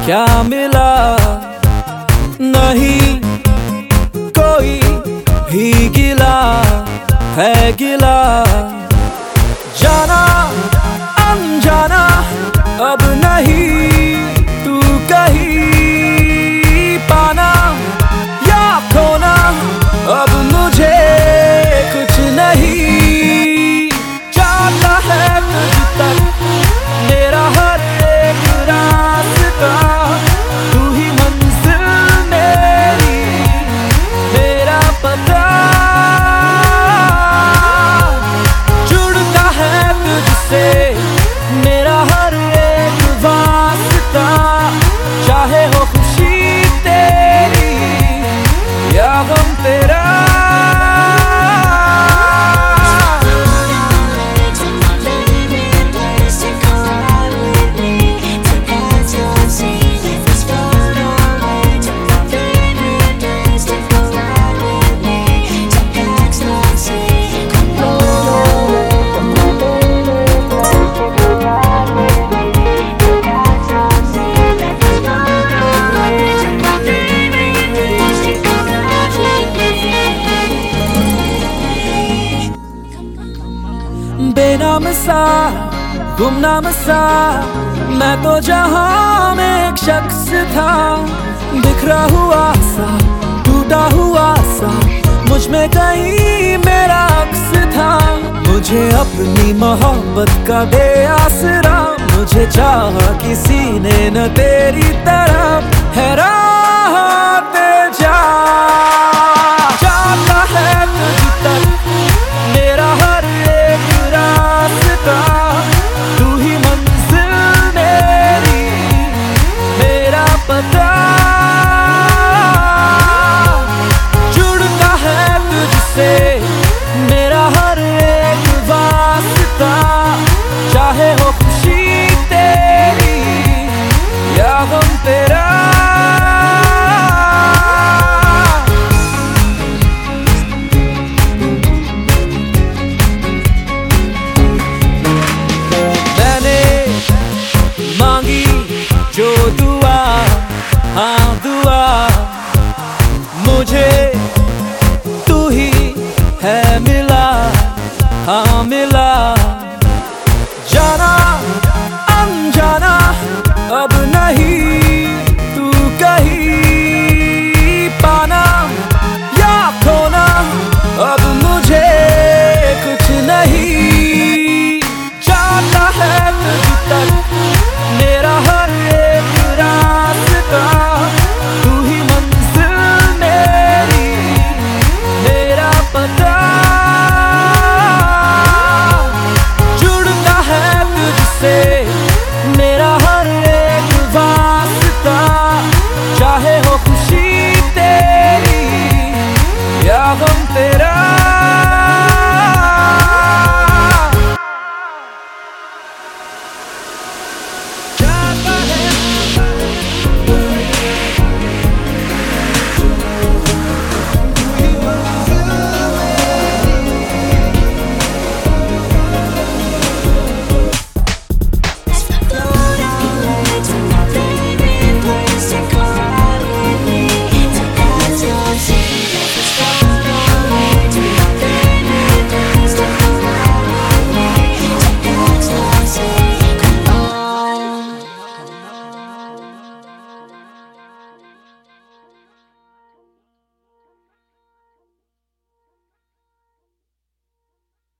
क्या मिला? नहीं कोई भी गिला है गिला। जाना अनजाना अब नहीं, तू कहीं पाना या खोना अब मुझे कुछ नहीं। जाता है तुझ तक मेरा हर एक रास्ता, तू ही मंजिल मेरी, मेरा पता। जुड़ता है तुझसे मेरा हर एक वास्ता, चाहे हो खुशी तेरी या गम तेरा। बेनाम सा गुमनाम सा मैं तो जहां में एक शख्स था, बिखरा हुआ सा टूटा हुआ सा मुझ में कहीं मेरा अक्स था। मुझे अपनी मोहब्बत का दे आसरा, मुझे चाहा किसी ने न तेरी तरह। हैरान